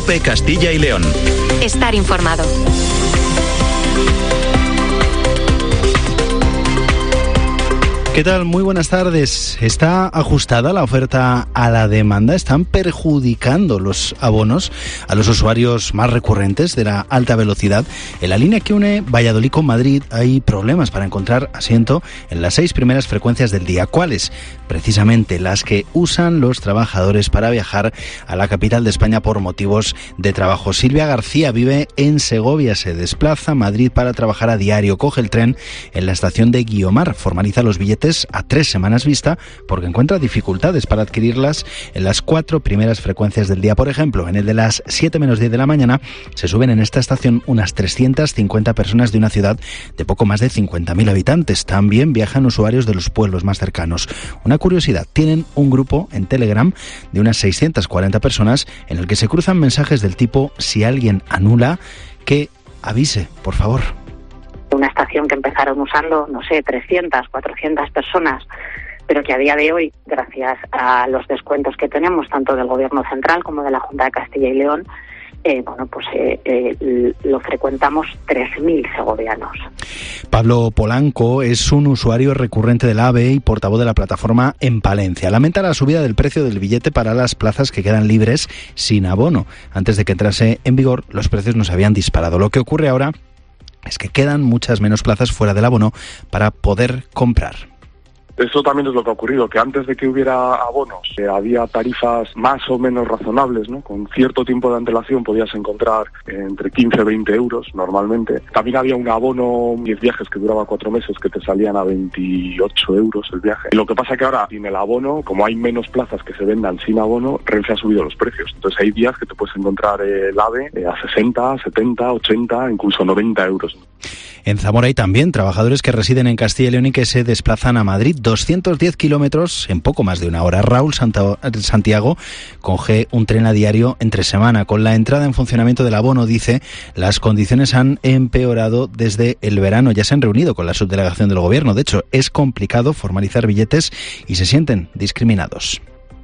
COPE Castilla y León. Estar informado. ¿Qué tal? Muy buenas tardes. ¿Está ajustada la oferta a la demanda? ¿Están perjudicando los abonos a los usuarios más recurrentes de la alta velocidad? En la línea que une Valladolid con Madrid hay problemas para encontrar asiento en las 6 primeras frecuencias del día. ¿Cuáles? Precisamente las que usan los trabajadores para viajar a la capital de España por motivos de trabajo. Silvia García vive en Segovia, se desplaza a Madrid para trabajar a diario. Coge el tren en la estación de Guiomar, formaliza los billetes a 3 semanas vista porque encuentra dificultades para adquirirlas en las 4 primeras frecuencias del día. Por ejemplo, en el de las 7 menos 10 de la mañana se suben en esta estación unas 350 personas de una ciudad de poco más de 50.000 habitantes. También viajan usuarios de los pueblos más cercanos. Una curiosidad, tienen un grupo en Telegram de unas 640 personas en el que se cruzan mensajes del tipo: si alguien anula, que avise, por favor. Una estación que empezaron usando, 300, 400 personas, pero que a día de hoy, gracias a los descuentos que tenemos, tanto del Gobierno Central como de la Junta de Castilla y León, lo frecuentamos 3.000 segovianos. Pablo Polanco es un usuario recurrente del AVE y portavoz de la plataforma en Palencia. Lamenta la subida del precio del billete para las plazas que quedan libres sin abono. Antes de que entrase en vigor, los precios no se habían disparado. Lo que ocurre ahora es que quedan muchas menos plazas fuera del abono para poder comprar. Eso también es lo que ha ocurrido, que antes de que hubiera abonos había tarifas más o menos razonables, ¿no? Con cierto tiempo de antelación podías encontrar entre 15 y 20 euros normalmente. También había un abono 10 viajes que duraba 4 meses que te salían a 28 euros el viaje. Y lo que pasa que ahora, sin el abono, como hay menos plazas que se vendan sin abono, Renfe ha subido los precios. Entonces hay días que te puedes encontrar el AVE a 60, 70, 80, incluso 90 euros. En Zamora hay también trabajadores que residen en Castilla y León y que se desplazan a Madrid 210 kilómetros en poco más de una hora. Raúl Santiago coge un tren a diario entre semana. Con la entrada en funcionamiento del abono, dice, las condiciones han empeorado desde el verano. Ya se han reunido con la subdelegación del Gobierno. De hecho, es complicado formalizar billetes y se sienten discriminados.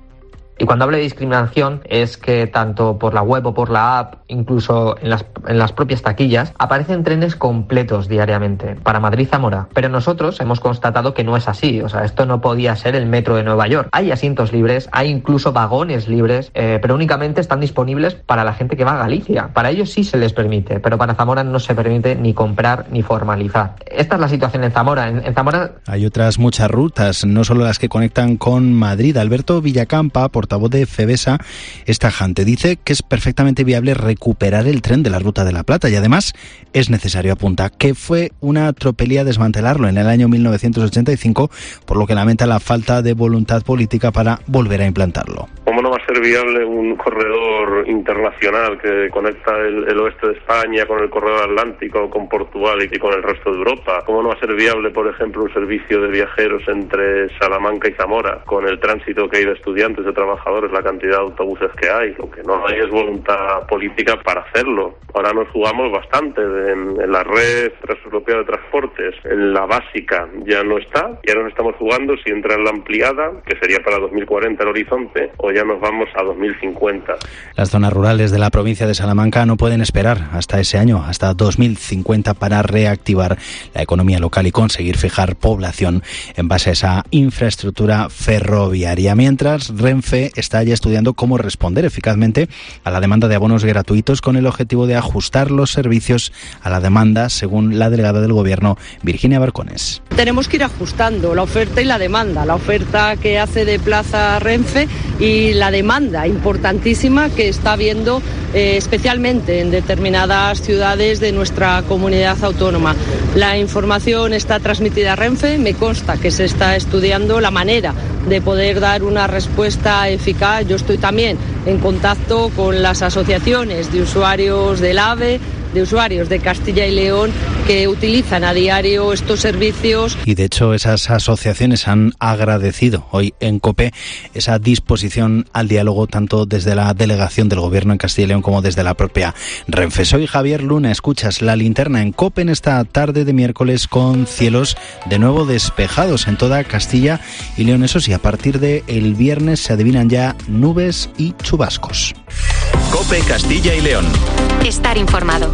Y cuando hablo de discriminación es que tanto por la web o por la app, incluso en las propias taquillas, aparecen trenes completos diariamente para Madrid-Zamora. Pero nosotros hemos constatado que no es así. O sea, esto no podía ser el metro de Nueva York. Hay asientos libres, hay incluso vagones libres, pero únicamente están disponibles para la gente que va a Galicia. Para ellos sí se les permite, pero para Zamora no se permite ni comprar ni formalizar. Esta es la situación en Zamora. En Zamora hay otras muchas rutas, no solo las que conectan con Madrid. Alberto Villacampa, portavoz de Febesa, es tajante. Dice que es perfectamente viable recuperar el tren de la Ruta de la Plata y además es necesario, apunta, que fue una tropelía desmantelarlo en el año 1985, por lo que lamenta la falta de voluntad política para volver a implantarlo. ¿Cómo no va a ser viable un corredor internacional que conecta el oeste de España con el corredor atlántico, con Portugal y con el resto de Europa? ¿Cómo no va a ser viable, por ejemplo, un servicio de viajeros entre Salamanca y Zamora, con el tránsito que hay de estudiantes, de trabajadores, la cantidad de autobuses que hay? Lo que no hay es voluntad política para hacerlo. Ahora nos jugamos bastante en la red transeuropea de transportes. En la básica ya no está, y ahora nos estamos jugando si entra en la ampliada, que sería para 2040 el horizonte, o ya nos vamos a 2050. Las zonas rurales de la provincia de Salamanca no pueden esperar hasta ese año, hasta 2050, para reactivar la economía local y conseguir fijar población en base a esa infraestructura ferroviaria. Mientras, Renfe está ya estudiando cómo responder eficazmente a la demanda de abonos gratuitos con el objetivo de ajustar los servicios a la demanda, según la delegada del Gobierno, Virginia Barcones. Tenemos que ir ajustando la oferta y la demanda, la oferta que hace de Plaza Renfe y la demanda importantísima que está habiendo especialmente en determinadas ciudades de nuestra comunidad autónoma. La información está transmitida a Renfe, me consta que se está estudiando la manera de poder dar una respuesta eficaz. Yo estoy también en contacto con las asociaciones de usuarios del AVE, de usuarios de Castilla y León que utilizan a diario estos servicios. Y de hecho esas asociaciones han agradecido hoy en COPE esa disposición al diálogo tanto desde la delegación del Gobierno en Castilla y León como desde la propia Renfe. Soy Javier Luna, escuchas La Linterna en COPE en esta tarde de miércoles con cielos de nuevo despejados en toda Castilla y León. Eso sí, a partir del viernes se adivinan ya nubes y chubascos. COPE Castilla y León. Estar informado.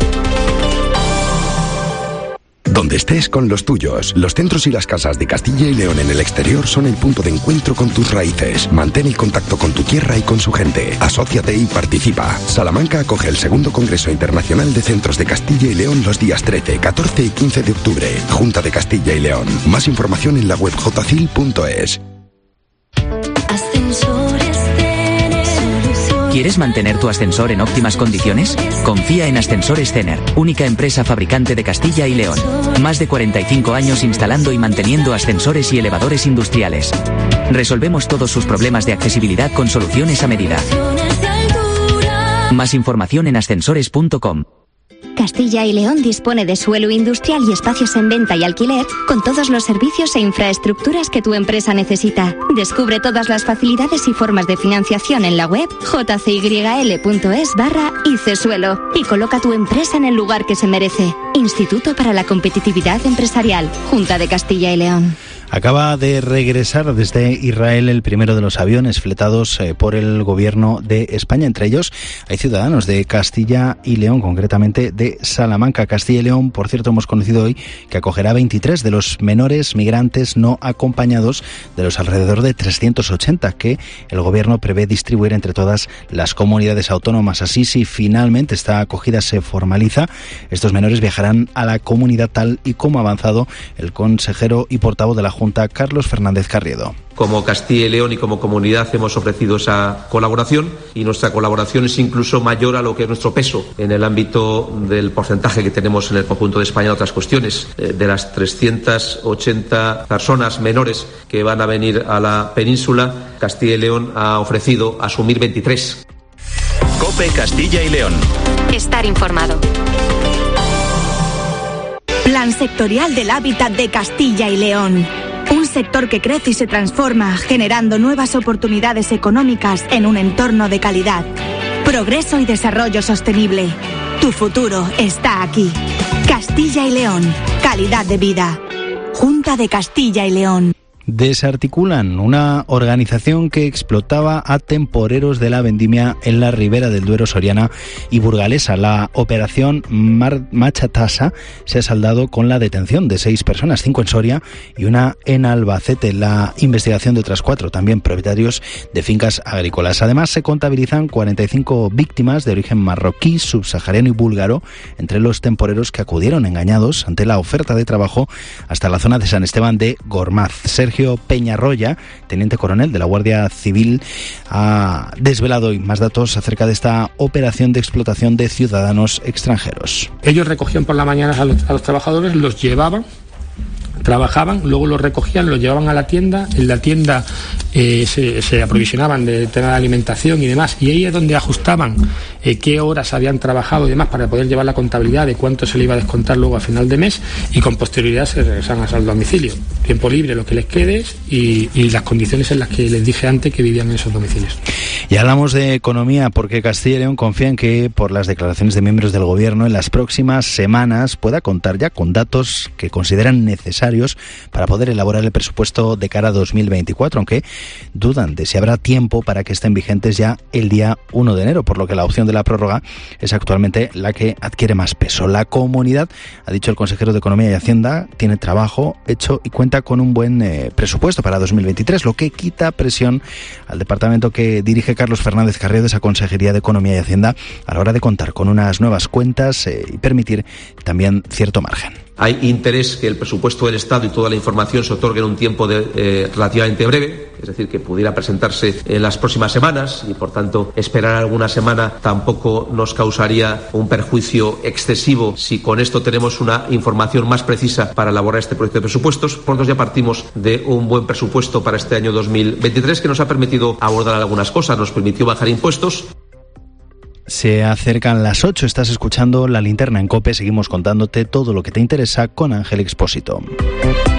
Donde estés con los tuyos, los centros y las casas de Castilla y León en el exterior son el punto de encuentro con tus raíces. Mantén el contacto con tu tierra y con su gente. Asóciate y participa. Salamanca acoge el segundo Congreso Internacional de Centros de Castilla y León los días 13, 14 y 15 de octubre. Junta de Castilla y León. Más información en la web jcil.es. ¿Quieres mantener tu ascensor en óptimas condiciones? Confía en Ascensores Cener, única empresa fabricante de Castilla y León. Más de 45 años instalando y manteniendo ascensores y elevadores industriales. Resolvemos todos sus problemas de accesibilidad con soluciones a medida. Más información en ascensores.com. Castilla y León dispone de suelo industrial y espacios en venta y alquiler con todos los servicios e infraestructuras que tu empresa necesita. Descubre todas las facilidades y formas de financiación en la web jcyl.es/icesuelo y coloca tu empresa en el lugar que se merece. Instituto para la Competitividad Empresarial, Junta de Castilla y León. Acaba de regresar desde Israel el primero de los aviones fletados por el gobierno de España. Entre ellos hay ciudadanos de Castilla y León, concretamente de Salamanca. Castilla y León, por cierto, hemos conocido hoy que acogerá 23 de los menores migrantes no acompañados de los alrededor de 380 que el gobierno prevé distribuir entre todas las comunidades autónomas. Así, si finalmente esta acogida se formaliza, estos menores viajarán a la comunidad tal y como ha avanzado el consejero y portavoz de la Junta, Carlos Fernández Carriedo. Como Castilla y León y como comunidad hemos ofrecido esa colaboración y nuestra colaboración es incluso mayor a lo que es nuestro peso en el ámbito del porcentaje que tenemos en el conjunto de España en otras cuestiones. De las 380 personas menores que van a venir a la península, Castilla y León ha ofrecido asumir 23. COPE Castilla y León. Estar informado. Plan sectorial del hábitat de Castilla y León. Un sector que crece y se transforma, generando nuevas oportunidades económicas en un entorno de calidad. Progreso y desarrollo sostenible. Tu futuro está aquí. Castilla y León. Calidad de vida. Junta de Castilla y León. Desarticulan una organización que explotaba a temporeros de la vendimia en la ribera del Duero soriana y burgalesa. La operación Machatasa se ha saldado con la detención de 6 personas, 5 en Soria y una en Albacete. La investigación de otras 4, también propietarios de fincas agrícolas. Además, se contabilizan 45 víctimas de origen marroquí, subsahariano y búlgaro entre los temporeros que acudieron engañados ante la oferta de trabajo hasta la zona de San Esteban de Gormaz. Sergio Peñarroya, teniente coronel de la Guardia Civil, ha desvelado hoy más datos acerca de esta operación de explotación de ciudadanos extranjeros. Ellos recogían por la mañana a los trabajadores, los llevaban, trabajaban, luego los recogían, los llevaban a la tienda, en la tienda se aprovisionaban de tener alimentación y demás, y ahí es donde ajustaban qué horas habían trabajado y demás para poder llevar la contabilidad de cuánto se le iba a descontar luego a final de mes, y con posterioridad se regresan al domicilio. Tiempo libre, lo que les quede, y las condiciones en las que les dije antes que vivían en esos domicilios. Y hablamos de economía porque Castilla y León confía en que, por las declaraciones de miembros del gobierno, en las próximas semanas pueda contar ya con datos que consideran necesarios para poder elaborar el presupuesto de cara a 2024, aunque dudan de si habrá tiempo para que estén vigentes ya el día 1 de enero, por lo que la opción de la prórroga es actualmente la que adquiere más peso. La comunidad, ha dicho el consejero de Economía y Hacienda, tiene trabajo hecho y cuenta con un buen presupuesto para 2023, lo que quita presión al departamento que dirige Carlos Fernández Carriedo de esa Consejería de Economía y Hacienda a la hora de contar con unas nuevas cuentas y permitir también cierto margen. Hay interés que el presupuesto del Estado y toda la información se otorgue en un tiempo relativamente breve, es decir, que pudiera presentarse en las próximas semanas y, por tanto, esperar alguna semana tampoco nos causaría un perjuicio excesivo si con esto tenemos una información más precisa para elaborar este proyecto de presupuestos. Por tanto, ya partimos de un buen presupuesto para este año 2023 que nos ha permitido abordar algunas cosas, nos permitió bajar impuestos. Se acercan las 8, estás escuchando La Linterna en COPE, seguimos contándote todo lo que te interesa con Ángel Expósito.